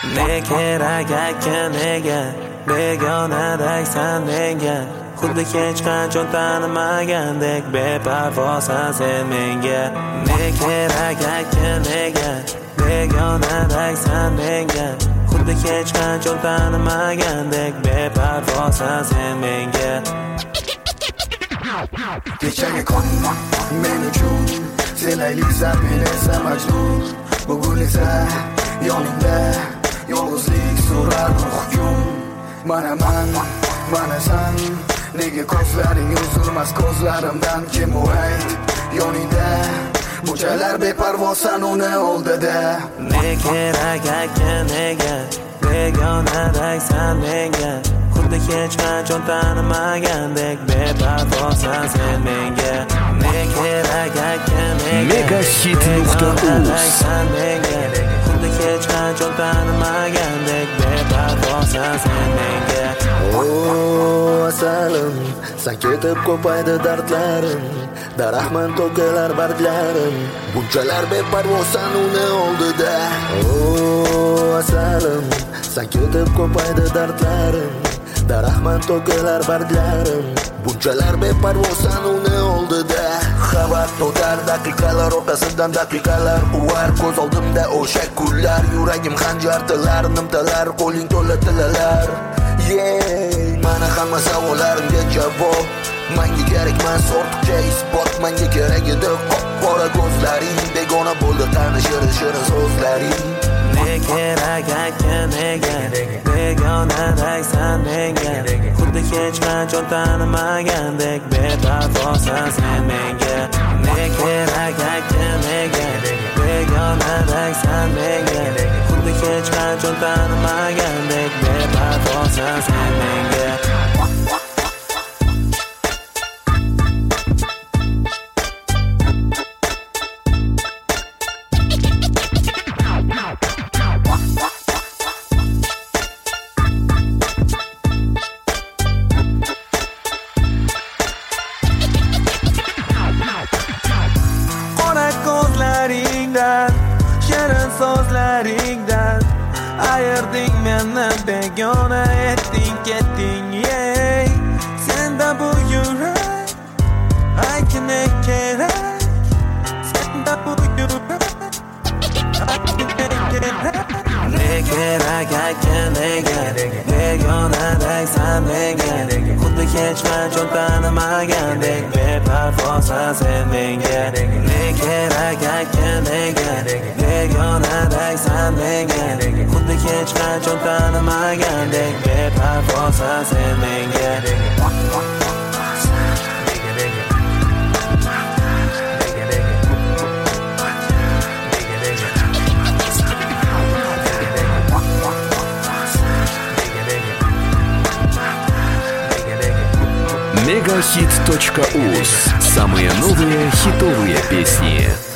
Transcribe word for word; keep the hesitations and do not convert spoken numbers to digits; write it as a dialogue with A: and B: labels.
A: Ne kerak aytgan nega begonadaksan menga, xuddi hech qachon tanimagandek beparvosan sen menga. Ne kerak aytgan nega begonadaksan menga, xuddi hech qachon tanimagandek beparvosan sen menga.
B: Kechagi kun men uchun selaylisan, men esa majnun. Bugun esa yoningda yolg'izlik so'rar hukm. Manaman, manasan, nega ko'zlaring uzilmas ko'zlarimdan kim u ayt? Yoningda bunchalar beparvosan uni oldida.
A: Ne kerak aytgan nega begonadaksan menga, xuddi hech qachon tanimagandek beparvosan sen menga. Ne kerak aytgan nega
C: Megahit nuqta uz
A: menga, xuddi hech qachon tanimagandek beparvosan sen menga.
B: Oh asalim, sen ketib ko'paydi dardlarim, daraxtman to'kilar barglarim, bunchalar beparvosan uni oldida. Oh asalim, sen ketib ko'paydi dardlarim, daraxtman to'kilar barglarim, bunchalar beparvosan uni oldida. Xabar to'tar daqiqalar orqasidan daqiqalar uvar, ko'z oldimda o'sha kunlar, yuragim xanjar tilar, nimtalar, qo'ling to'la tilalar. Yeah, mana hamma savollarimga javob, menga kerakmas ortiqcha isbot, menga kerak edi qora ko'zlaring, begona bo'ldi tanishir shirin so'zlaring.
A: Ne kerak aytgan nega begonadaksan menga, xuddi hech qachon tanimagandek beparvosan sen menga. Ne kerak aytgan nega begonadaksan menga, xuddi hech qachon tanimagandek beparvosan sen menga. Ko'zlaringdan, shirin so'zlaringdan ayırding meni, begona etding, ketding. Yeah, senda bu yurak aytgani kerak, senda bu yurak aytgani kerak. Ne kerak aytgan nega begonadaksan menga, xuddi hech qachon tanimagandek beparvosan sen menga. Ne kerak aytgan nega begonadaksan menga, xuddi hech qachon tanimagandek beparvosan sen menga.
C: Megahit точка уз. Самые новые хитовые песни.